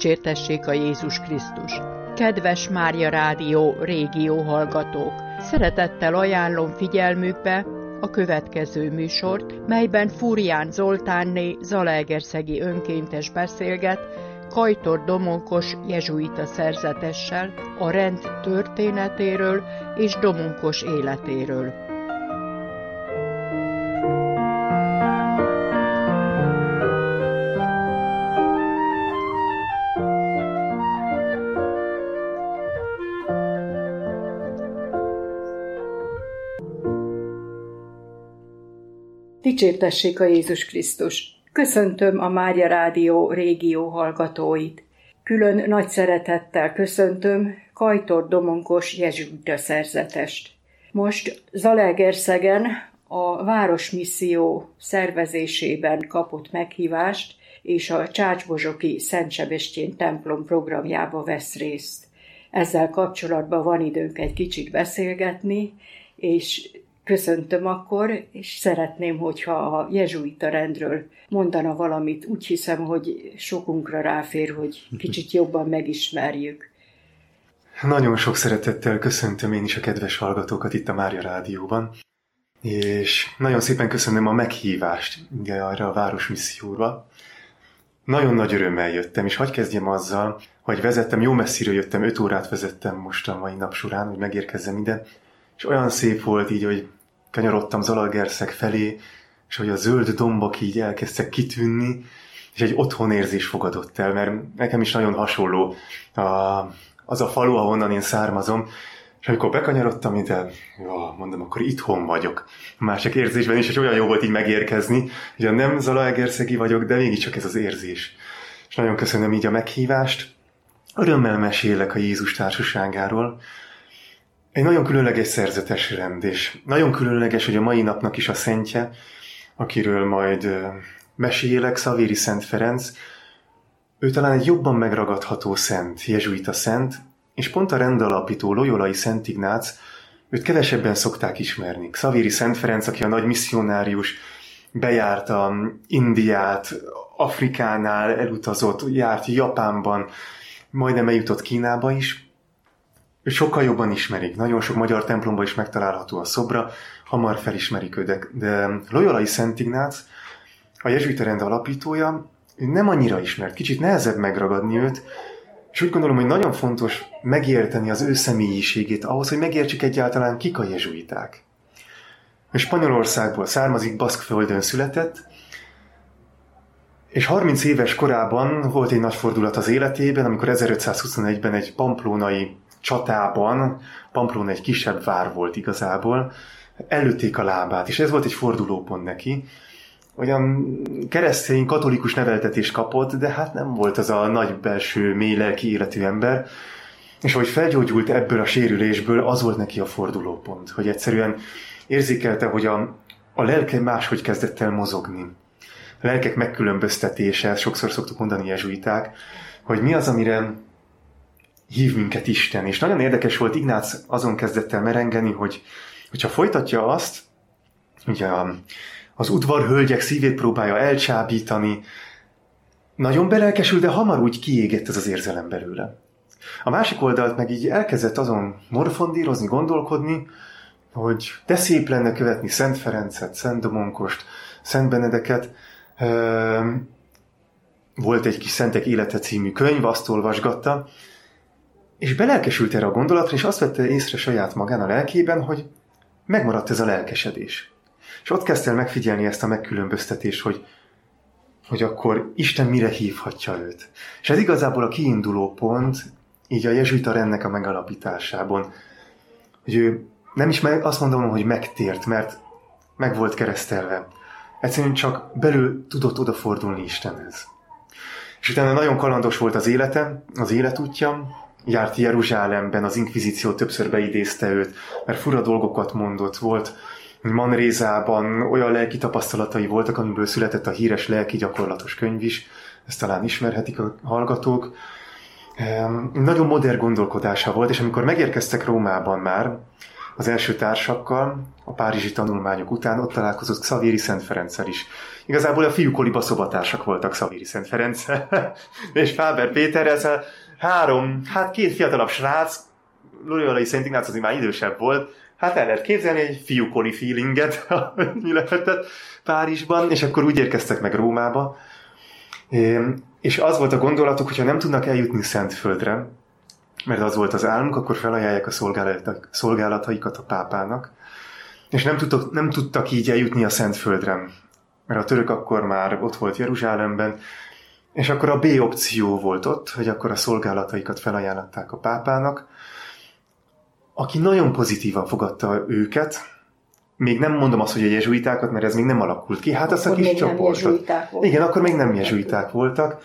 Dicsértessék a Jézus Krisztus! Kedves Mária Rádió régió hallgatók! Szeretettel ajánlom figyelmükbe a következő műsort, melyben Fúrián Zoltánné zalaegerszegi önkéntes beszélget Kajtor Domonkos jezsuita szerzetessel a rend történetéről és Domonkos életéről. Dicsértessék a Jézus Krisztus! Köszöntöm a Mária Rádió régió hallgatóit. Külön nagy szeretettel köszöntöm Kajtor Domonkos jezsuita szerzetest. Most Zalaegerszegen a Városmisszió szervezésében kapott meghívást, és a Csácsbozsoki Szent Sebestyén templom programjába vesz részt. Ezzel kapcsolatban van időnk egy kicsit beszélgetni, és köszöntöm akkor, és szeretném, hogyha a jezsuita rendről mondana valamit. Úgy hiszem, hogy sokunkra ráfér, hogy kicsit jobban megismerjük. Nagyon sok szeretettel köszöntöm én is a kedves hallgatókat itt a Mária Rádióban, és nagyon szépen köszönöm a meghívást arra a Városmisszióra. Nagyon nagy örömmel jöttem, és hadd kezdjem azzal, hogy vezettem, jó messziről jöttem, 5 órát vezettem most a mai nap során, hogy megérkezzem ide. És olyan szép volt így, hogy kanyarodtam Zalaegerszeg felé, és hogy a zöld dombok így elkezdtek kitűnni, és egy otthonérzés fogadott el, mert nekem is nagyon hasonló az a falu, ahonnan én származom, és amikor bekanyarodtam ide, mondom, akkor itthon vagyok. A másik érzésben is, és olyan jó volt így megérkezni, ugye nem zalaegerszegi vagyok, de mégiscsak ez az érzés. És nagyon köszönöm így a meghívást. Örömmel mesélek a Jézus társaságáról. Egy nagyon különleges szerzetes rend, és nagyon különleges, hogy a mai napnak is a szentje, akiről majd mesélek, Szavéri Szent Ferenc, ő talán egy jobban megragadható szent, jezsuita szent, és pont a rendalapító Loyolai Szent Ignác, őt kevesebben szokták ismerni. Szavéri Szent Ferenc, aki a nagy misszionárius, bejárta Indiát, Afrikánál elutazott, járt Japánban, majdnem eljutott Kínába is. Őt sokkal jobban ismerik, nagyon sok magyar templomban is megtalálható a szobra, hamar felismerik őt, de Loyolai Szent Ignác, a jezsuita rend alapítója, ő nem annyira ismert, kicsit nehezebb megragadni őt, és úgy gondolom, hogy nagyon fontos megérteni az ő személyiségét ahhoz, hogy megértsük egyáltalán kik a jezsuiták. Ő Spanyolországból származik, Baszkföldön született, és 30 éves korában volt egy nagy fordulat az életében, amikor 1521-ben egy pamplónai csatában, Pamplona egy kisebb vár volt igazából, ellőtték a lábát, és ez volt egy fordulópont neki. Olyan keresztény, katolikus neveltetést kapott, de hát nem volt az a nagy belső, mély lelki életű ember, és ahogy felgyógyult ebből a sérülésből, az volt neki a fordulópont, hogy egyszerűen érzékelte, hogy a lelke máshogy kezdett el mozogni. A lelkek megkülönböztetése, sokszor szoktuk mondani jezsuiták, hogy mi az, amire hív minket Isten. És nagyon érdekes volt, Ignác azon kezdett el merengeni, hogyha folytatja azt, hogy az udvarhölgyek szívét próbálja elcsábítani, nagyon belelkesül, de hamar úgy kiégett ez az érzelem belőle. A másik oldalt meg így elkezdett azon morfondírozni, gondolkodni, hogy de szép lenne követni Szent Ferencet, Szent Domonkost, Szent Benedeket. Volt egy kis Szentek élete című könyv, azt olvasgatta, és belelkesült erre a gondolatra, és azt vette észre saját magán a lelkében, hogy megmaradt ez a lelkesedés. És ott kezdte el megfigyelni ezt a megkülönböztetést, hogy akkor Isten mire hívhatja őt. És ez igazából a kiinduló pont, így a jezsuita rendnek a megalapításában, hogy ő nem is azt mondom, hogy megtért, mert meg volt keresztelve. Egyszerűen csak belül tudott odafordulni Istenhez. És utána nagyon kalandos volt az élete, az életútja, járt Jeruzsálemben, az inkvizíció többször beidézte őt, mert fura dolgokat mondott, volt Manrézában, olyan lelki tapasztalatai voltak, amiből született a híres lelki gyakorlatos könyv is, ezt talán ismerhetik a hallgatók. Nagyon modern gondolkodása volt, és amikor megérkeztek Rómában már, az első társakkal, a párizsi tanulmányok után ott találkozott Xavieri Szent Ferenccel is. Igazából a fiúkoliba szobatársak voltak Xavieri Szent Ferenccel, és Fáber Péter, ez két fiatalabb srác, Loyolai Szent Ignác azért már idősebb volt, hát el lehet képzelni egy fiúkoli feelinget, mi lehetett Párizsban, és akkor úgy érkeztek meg Rómába, és az volt a gondolatuk, hogyha nem tudnak eljutni Szentföldre, mert az volt az álmuk, akkor felajánlják a szolgálataikat a pápának, és nem tudtak így eljutni a Szentföldre, mert a török akkor már ott volt Jeruzsálemben, és akkor a B opció volt ott, hogy akkor a szolgálataikat felajánlották a pápának, aki nagyon pozitívan fogadta őket, még nem mondom azt, hogy a jezsuitákat, mert ez még nem alakult ki, hát azt a kis csoportot. Igen, akkor még nem jezsuiták voltak.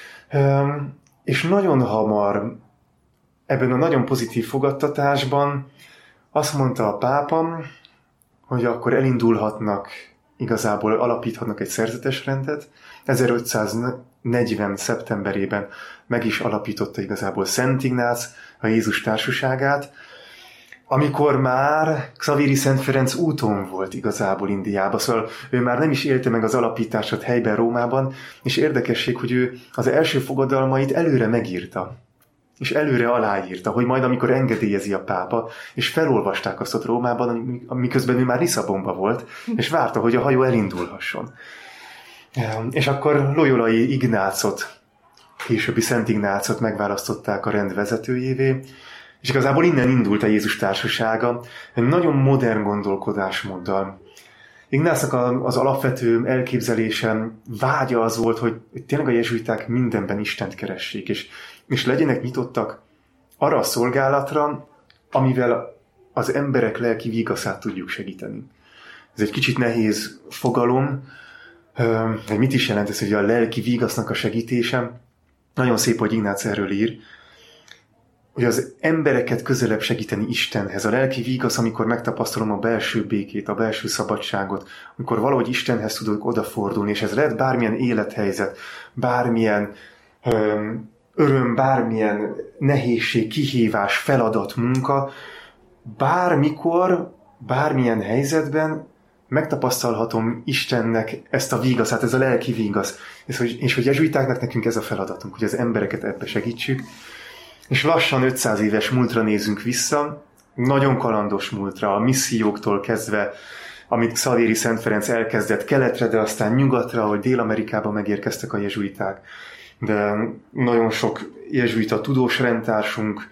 És nagyon hamar ebben a nagyon pozitív fogadtatásban azt mondta a pápa, hogy akkor elindulhatnak, igazából alapíthatnak egy szerzetesrendet. 1540. szeptemberében meg is alapította igazából Szent Ignác a Jézus Társaságát, amikor már Xavieri Szent Ferenc úton volt igazából Indiába, szóval ő már nem is élte meg az alapítását helyben Rómában, és érdekesség, hogy ő az első fogadalmait előre megírta, és előre aláírta, hogy majd amikor engedélyezi a pápa, és felolvasták azt ott Rómában, miközben ő már Lisszabonban volt, és várta, hogy a hajó elindulhasson. És akkor Loyolai Ignácot, későbbi Szent Ignácot megválasztották a rend vezetőjévé, és igazából innen indult a Jézus Társasága, egy nagyon modern gondolkodásmóddal. Ignácnak az alapvető elképzelése, vágya az volt, hogy tényleg a jezsuiták mindenben Istent keressék, és legyenek nyitottak arra a szolgálatra, amivel az emberek lelki vigaszát tudjuk segíteni. Ez egy kicsit nehéz fogalom, hogy mit is jelent ez, hogy a lelki vigasznak a segítése. Nagyon szép, hogy Ignác erről ír, hogy az embereket közelebb segíteni Istenhez. A lelki vigasz, amikor megtapasztalom a belső békét, a belső szabadságot, amikor valahogy Istenhez tudok odafordulni, és ez lehet bármilyen élethelyzet, bármilyen öröm, bármilyen nehézség, kihívás, feladat, munka, bármikor, bármilyen helyzetben megtapasztalhatom Istennek ezt a vigaszát, ez a lelki vigasz. És hogy jezsuitáknak nekünk ez a feladatunk, hogy az embereket ebbe segítsük. És lassan 500 éves múltra nézünk vissza, nagyon kalandos múltra, a misszióktól kezdve, amit Xavieri Szent Ferenc elkezdett keletre, de aztán nyugatra, ahogy Dél-Amerikába megérkeztek a jezsuiták. De nagyon sok jezsuita tudós rendtársunk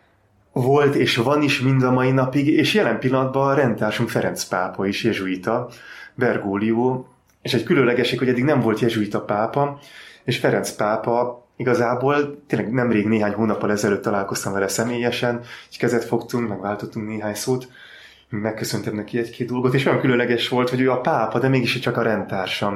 volt és van is mind a mai napig, és jelen pillanatban a rendtársunk Ferenc pápa is jezsuita, Bergoglio, és egy különlegesség, hogy eddig nem volt jezsuita pápa, és Ferenc pápa igazából tényleg nemrég néhány hónappal ezelőtt találkoztam vele személyesen, és kezet fogtunk, megváltottunk néhány szót, megköszöntem neki egy-két dolgot, és olyan különleges volt, hogy ő a pápa, de mégis csak a rendtársam.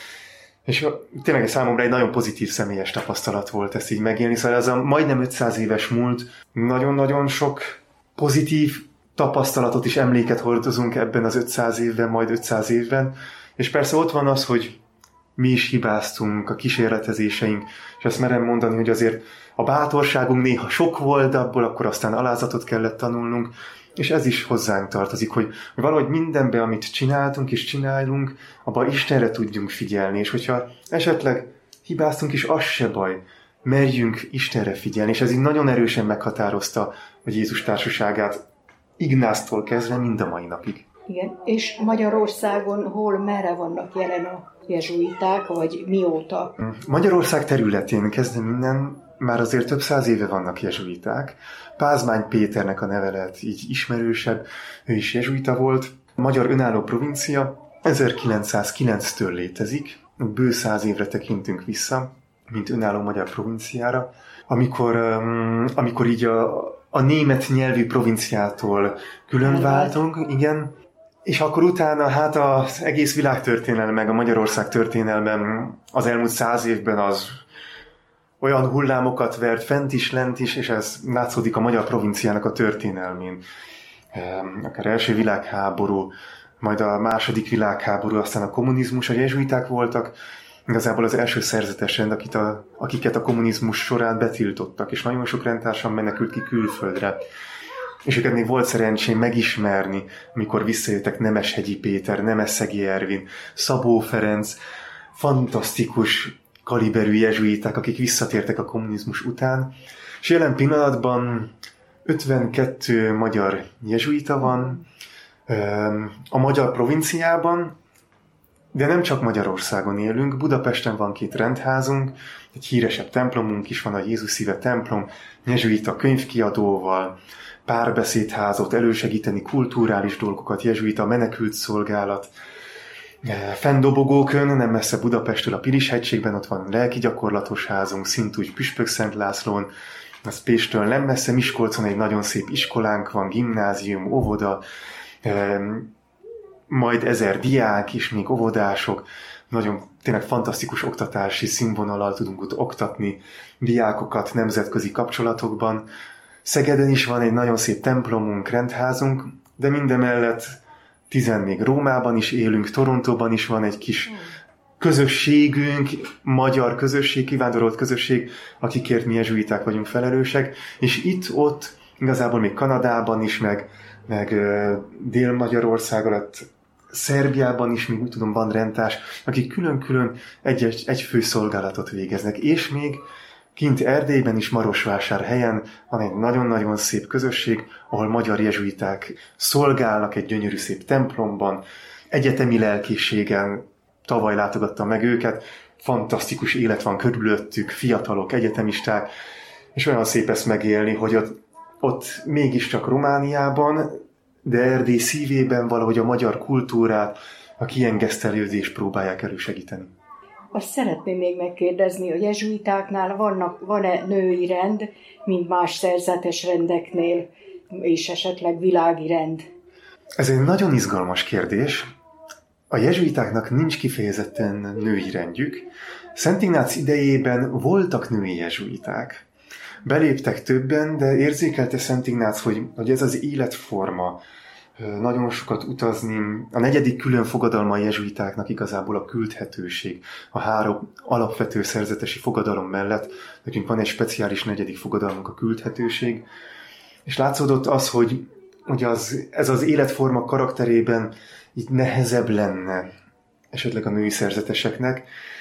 És tényleg számomra egy nagyon pozitív személyes tapasztalat volt ezt így megélni, szóval ez a majdnem 500 éves múlt, nagyon-nagyon sok pozitív tapasztalatot és emléket hordozunk ebben az 500 évben, majd 500 évben, és persze ott van az, hogy mi is hibáztunk, a kísérletezéseink, és azt merem mondani, hogy azért a bátorságunk néha sok volt, de abból akkor aztán alázatot kellett tanulnunk, és ez is hozzánk tartozik, hogy valahogy mindenben, amit csináltunk és csinálunk, abban Istenre tudjunk figyelni, és hogyha esetleg hibáztunk is, az se baj, merjünk Istenre figyelni, és ez így nagyon erősen meghatározta a Jézus Társaságát Ignáctól kezdve mind a mai napig. Igen, és Magyarországon hol, merre vannak jelen a jezsuiták, vagy mióta? Magyarország területén kezdve innen már azért több száz éve vannak jezsuiták. Pázmány Péternek a neve lett így ismerősebb, ő is jezsuita volt. A Magyar Önálló Provincia 1909-től létezik, bő 100 évre tekintünk vissza, mint önálló magyar provinciára, amikor így a német nyelvű provinciától külön váltunk, igen, és akkor utána hát az egész világtörténelem, meg a Magyarország történelmem az elmúlt 100 évben az olyan hullámokat vert fent is, lent is, és ez látszódik a magyar provinciának a történelmén. Akár első világháború, majd a második világháború, aztán a kommunizmus, a jezsuiták voltak, igazából az első szerzetes rend, akiket a kommunizmus során betiltottak, és nagyon sok rendtársam menekült ki külföldre. és őket még volt szerencsém megismerni, amikor visszajöttek Nemeshegyi Péter, Nemeszegi Ervin, Szabó Ferenc, fantasztikus kaliberű jezsuiták, akik visszatértek a kommunizmus után, és jelen pillanatban 52 magyar jezsuita van a magyar provinciában, de nem csak Magyarországon élünk, Budapesten van 2 rendházunk, egy híresebb templomunk is van, a Jézus Szíve templom, jezsuita könyvkiadóval, párbeszédházot, elősegíteni kulturális dolgokat, jezsuita menekült szolgálat. Fenndobogókön, nem messze Budapesttől a Pilis-hegységben, ott van lelki gyakorlatos házunk, szintúgy Püspökszent Lászlón, az Péstől nem messze, Miskolcon egy nagyon szép iskolánk van, gimnázium, óvoda, majd 1000 diák is, még óvodások, nagyon tényleg fantasztikus oktatási színvonallal tudunk ott oktatni diákokat nemzetközi kapcsolatokban. Szegeden is van egy nagyon szép templomunk, rendházunk, de mindemellett 10 még Rómában is élünk, Torontóban is van egy kis közösségünk, magyar közösség, kivándorolt közösség, akikért mi jezsuiták vagyunk felelősek, és itt-ott, igazából még Kanadában is, meg Dél-Magyarország alatt, Szerbiában is, még úgy tudom, van rendtárs, akik külön-külön egy főszolgálatot végeznek, és még kint Erdélyben is, Marosvásárhelyen van egy nagyon-nagyon szép közösség, ahol magyar jezsuiták szolgálnak egy gyönyörű szép templomban, egyetemi lelkészségen, tavaly látogattam meg őket, fantasztikus élet van körülöttük, fiatalok, egyetemisták, és olyan szép ezt megélni, hogy ott mégiscsak Romániában, de Erdély szívében valahogy a magyar kultúrát, a kiengesztelődést próbálják elősegíteni. Azt szeretném még megkérdezni, a jezsuitáknál van-e női rend, mint más szerzetes rendeknél, és esetleg világi rend? Ez egy nagyon izgalmas kérdés. A jezsuitáknak nincs kifejezetten női rendjük. Szent Ignác idejében voltak női jezsuiták. Beléptek többen, de érzékelte Szent Ignác, hogy ez az életforma, nagyon sokat utazni. A 4. külön fogadalma a jezsuitáknak igazából a küldhetőség. A 3 alapvető szerzetesi fogadalom mellett nekünk van egy speciális 4. fogadalmunk, a küldhetőség. És látszódott az, hogy ez az életforma karakterében így nehezebb lenne esetleg a női szerzeteseknek,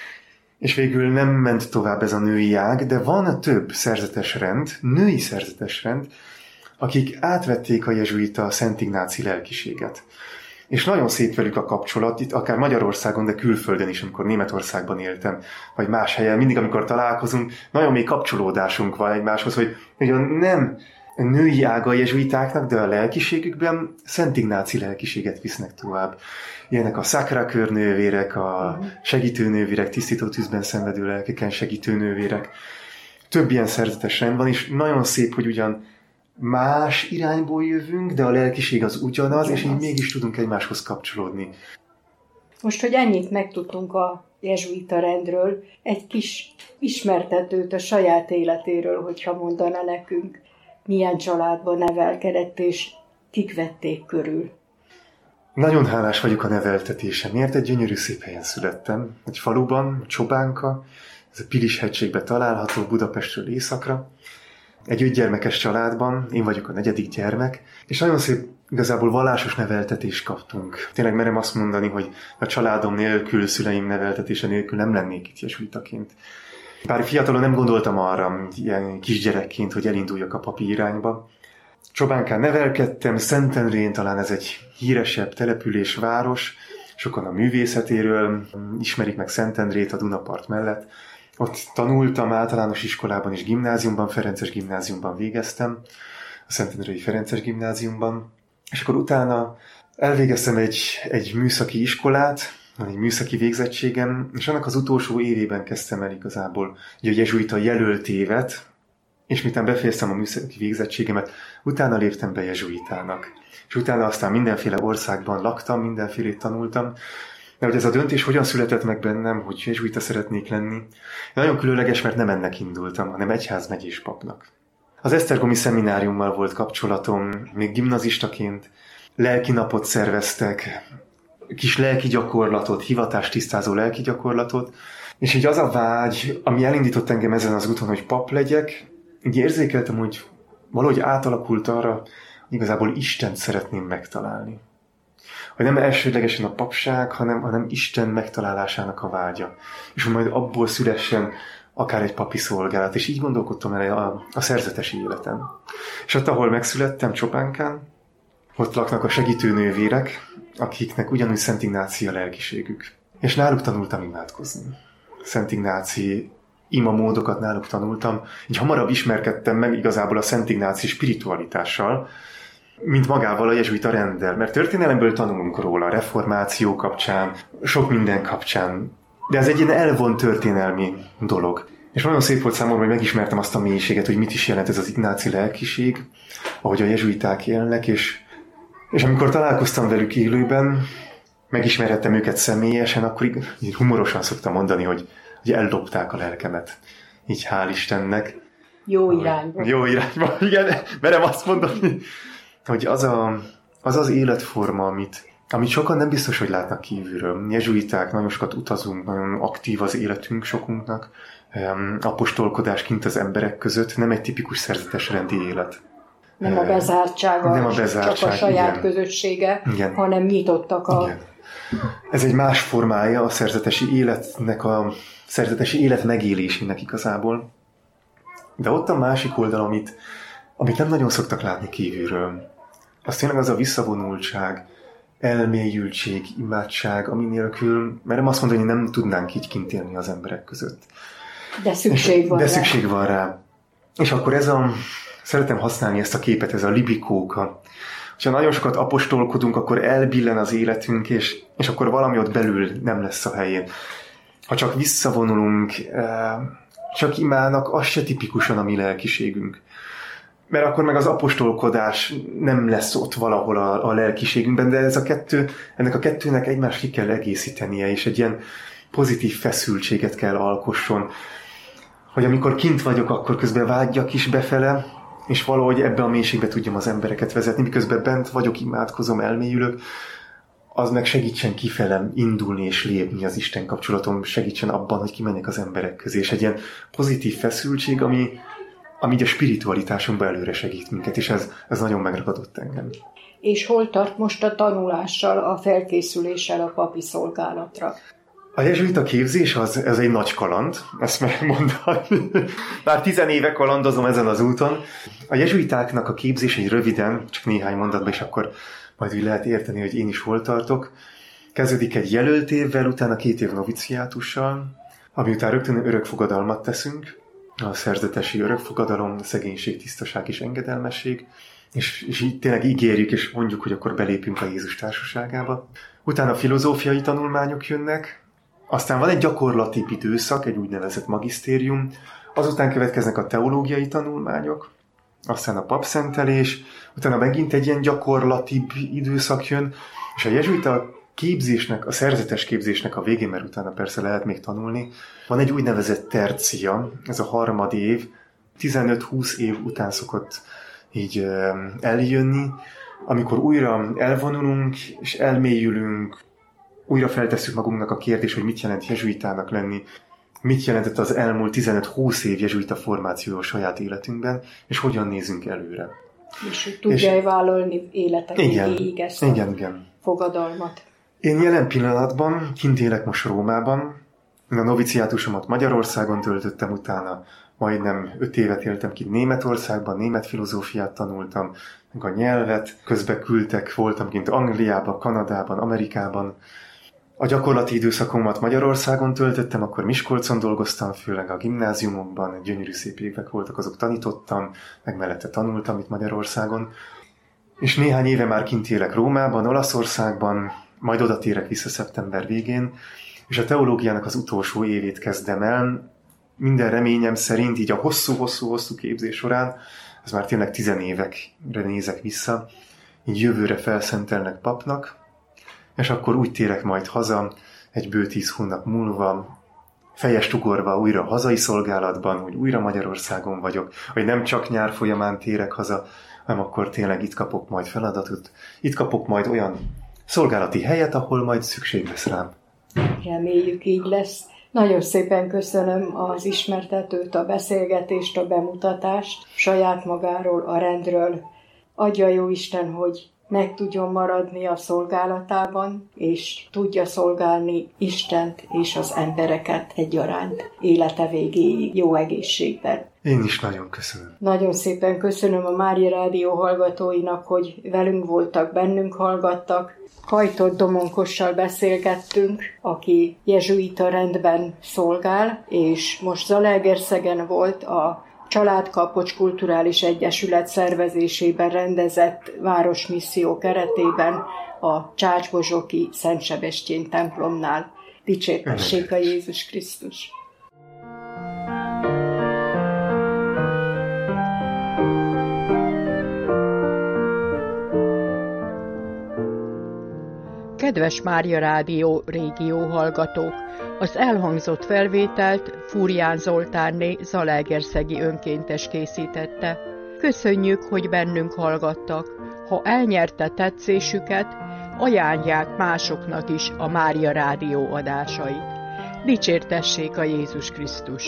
és végül nem ment tovább ez a női ág, de van több szerzetes rend, női szerzetes rend, akik átvették a jezsuita Szent Ignáci lelkiséget. És nagyon szép velük a kapcsolat, itt akár Magyarországon, de külföldön is, amikor Németországban éltem, vagy más helyen, mindig amikor találkozunk, nagyon mély kapcsolódásunk van egymáshoz, hogy nem női ága a jezsuitáknak, de a lelkiségükben Szent Ignáci lelkiséget visznek tovább. Ilyenek a Sacré-Cœur nővérek, a segítő nővérek, tisztító tűzben szenvedő lelkeken segítő nővérek. Több ilyen szerzetes rend van, és nagyon szép, hogy ugyan más irányból jövünk, de a lelkiség az ugyanaz, és így mégis tudunk egymáshoz kapcsolódni. Most, hogy ennyit megtudtunk a jezsuita rendről, egy kis ismertetőt a saját életéről, hogyha mondana nekünk, milyen családban nevelkedett, és kik vették körül. Nagyon hálás vagyok a neveltetésemért, egy gyönyörű szép helyen születtem, egy faluban, Csobánka, ez a Pilis-hegységben található, Budapestről északra. Egy 5 gyermekes családban, én vagyok a 4. gyermek, és nagyon szép, igazából vallásos neveltetést kaptunk. Tényleg merem azt mondani, hogy a családom nélkül, szüleim neveltetése nélkül nem lennék itt jezsuitaként. Bár fiatalon nem gondoltam arra, ilyen kisgyerekként, hogy elinduljak a papi irányba. Csobánkán nevelkedtem, Szentendrén, talán ez egy híresebb település, város, sokan a művészetéről ismerik meg Szentendrét a Dunapart mellett. Ott tanultam általános iskolában és gimnáziumban, Ferences gimnáziumban végeztem, a Szentendrei Ferences gimnáziumban, és akkor utána elvégeztem egy műszaki iskolát, egy műszaki végzettségem, és annak az utolsó évében kezdtem el igazából a jezsuita jelöltévet, és miután befejeztem a műszaki végzettségemet, utána léptem be jezsuitának. És utána aztán mindenféle országban laktam, mindenfélét tanultam, de hogy ez a döntés hogyan született meg bennem, hogy jezsuita szeretnék lenni, nagyon különleges, mert nem ennek indultam, hanem egyházmegyés papnak. Az esztergomi szemináriummal volt kapcsolatom, még gimnazistaként, lelkinapot szerveztek, kis lelki gyakorlatot, hivatástisztázó lelki gyakorlatot, és így az a vágy, ami elindított engem ezen az úton, hogy pap legyek, így érzékeltem, hogy valahogy átalakult arra, igazából Istent szeretném megtalálni. Hogy nem elsődlegesen a papság, hanem Isten megtalálásának a vágya. És hogy majd abból szülessen akár egy papi szolgálat. És így gondolkodtam el a szerzetesi életem. És ott, ahol megszülettem, Csopánkán, ott laknak a segítőnővérek, akiknek ugyanúgy Szent Ignáci a lelkiségük. És náluk tanultam imádkozni. Szent Ignáci imamódokat náluk tanultam. Így hamarabb ismerkedtem meg igazából a Szent Ignáci spiritualitással, mint magával a jezsuita renddel. Mert történelemből tanulunk róla, a reformáció kapcsán, sok minden kapcsán. De ez egy ilyen elvont történelmi dolog. És nagyon szép volt számomra, hogy megismertem azt a mélységet, hogy mit is jelent ez az ignáci lelkiség, ahogy a jezsuiták élnek, és amikor találkoztam velük élőben, megismerhettem őket személyesen, akkor így humorosan szoktam mondani, hogy ellopták a lelkemet. Így hál' Istennek. Jó irányba. Jó irányba, igen. Merem azt mondani, hogy az életforma, amit sokan nem biztos, hogy látnak kívülről. Jezsuiták, nagyon sokat utazunk, nagyon aktív az életünk sokunknak. Apostolkodás kint az emberek között, nem egy tipikus szerzetes rendi élet. Nem a bezártsága, csak a saját igen. közössége, igen. hanem nyitottak a... Igen. Ez egy más formája a szerzetesi életnek, a szerzetesi élet megélésének igazából. De ott a másik oldal, amit nem nagyon szoktak látni kívülről, az tényleg az a visszavonultság, elmélyültség, imádság, ami nélkül, merem azt mondani, hogy nem tudnánk így kint élni az emberek között. De szükség van rá. Szükség van rá. És akkor szeretem használni ezt a képet, ez a libikóka. Ha nagyon sokat apostolkodunk, akkor elbillen az életünk, és akkor valami ott belül nem lesz a helyén. Ha csak visszavonulunk, csak imádnak, az se tipikusan a mi lelkiségünk. Mert akkor meg az apostolkodás nem lesz ott valahol a lelkiségünkben, de ennek a kettőnek egymást ki kell egészítenie, és egy ilyen pozitív feszültséget kell alkosson, hogy amikor kint vagyok, akkor közben vágyjak is befele, és valahogy ebbe a mélységbe tudjam az embereket vezetni, miközben bent vagyok, imádkozom, elmélyülök, az meg segítsen kifelem indulni és lépni az Isten kapcsolatom, segítsen abban, hogy kimenjek az emberek közé, és egy ilyen pozitív feszültség, ami a spiritualitásunkba előre segít minket, és ez nagyon megragadott engem. És hol tart most a tanulással, a felkészüléssel a papi szolgálatra? A jezsuita képzés ez egy nagy kaland, ezt megmondani. Már 10 éve kalandozom ezen az úton. A jezsuitáknak a képzés egy röviden, csak néhány mondatban, és akkor majd úgy lehet érteni, hogy én is hol tartok. Kezdődik egy jelölt évvel, utána 2 év noviciátussal, ami után rögtön örökfogadalmat teszünk. A szerzetesi örökfogadalom, szegénység, tisztaság és engedelmesség. És így tényleg ígérjük, és mondjuk, hogy akkor belépünk a Jézus társaságába. Utána filozófiai tanulmányok jönnek, aztán van egy gyakorlati időszak, egy úgynevezett magisztérium, azután következnek a teológiai tanulmányok, aztán a papszentelés, utána megint egy ilyen gyakorlatibb időszak jön, és a jezsuita képzésnek, a szerzetes képzésnek a végén, mert utána persze lehet még tanulni, van egy úgynevezett tercia, ez a 3. év, 15-20 év után szokott így eljönni, amikor újra elvonulunk és elmélyülünk, újra feltesszük magunknak a kérdést, hogy mit jelent jezsuitának lenni, mit jelentett az elmúlt 15-20 év jezsuita formáció a saját életünkben, és hogyan nézünk előre. És hogy tudja vállalni életek végéig ezt a fogadalmat. Én jelen pillanatban kint élek most Rómában, a noviciátusomat Magyarországon töltöttem, utána majdnem 5 évet éltem ki Németországban, német filozófiát tanultam, meg a nyelvet, közben küldtek, voltam kint Angliában, Kanadában, Amerikában. A gyakorlati időszakomat Magyarországon töltöttem, akkor Miskolcon dolgoztam, főleg a gimnáziumokban, gyönyörű szép évek voltak, azok tanítottam, meg mellette tanultam itt Magyarországon. És néhány éve már kint élek Rómában, Olaszországban, majd oda térek vissza szeptember végén, és a teológiának az utolsó évét kezdem el. Minden reményem szerint így a hosszú képzés során, ez már tényleg 10 évekre nézek vissza, így jövőre felszentelnek papnak, és akkor úgy térek majd haza, egy bő 10 hónap múlva, fejest ugorva újra hazai szolgálatban, hogy újra Magyarországon vagyok, hogy nem csak nyár folyamán térek haza, hanem akkor tényleg itt kapok majd feladatot, itt kapok majd olyan szolgálati helyet, ahol majd szükség lesz rám. Reméljük, így lesz. Nagyon szépen köszönöm az ismertetőt, a beszélgetést, a bemutatást saját magáról, a rendről. Adja jó Isten, hogy meg tudjon maradni a szolgálatában, és tudja szolgálni Istent és az embereket egyaránt élete végéig jó egészségben. Én is nagyon köszönöm. Nagyon szépen köszönöm a Mária Rádió hallgatóinak, hogy velünk voltak, bennünk hallgattak. Kajtor Domonkossal beszélgettünk, aki jezsuita rendben szolgál, és most Zalaegerszegen volt a Családkapocs Kulturális Egyesület szervezésében rendezett városmisszió keretében a Csácsbozsoki Szent Sebestyén templomnál. Dicsértessék a Jézus Krisztus! Kedves Mária Rádió régió hallgatók! Az elhangzott felvételt Fúrián Zoltánné zalaegerszegi önkéntes készítette. Köszönjük, hogy bennünk hallgattak. Ha elnyerte tetszésüket, ajánlják másoknak is a Mária Rádió adásait. Dicsértessék a Jézus Krisztus!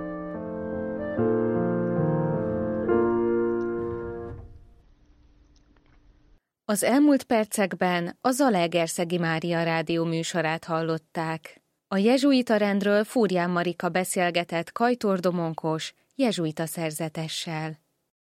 Az elmúlt percekben a Zalaegerszegi Mária Rádió műsorát hallották. A jezsuita rendről Fúrián Marika beszélgetett Kajtor Domonkos jezsuita szerzetessel.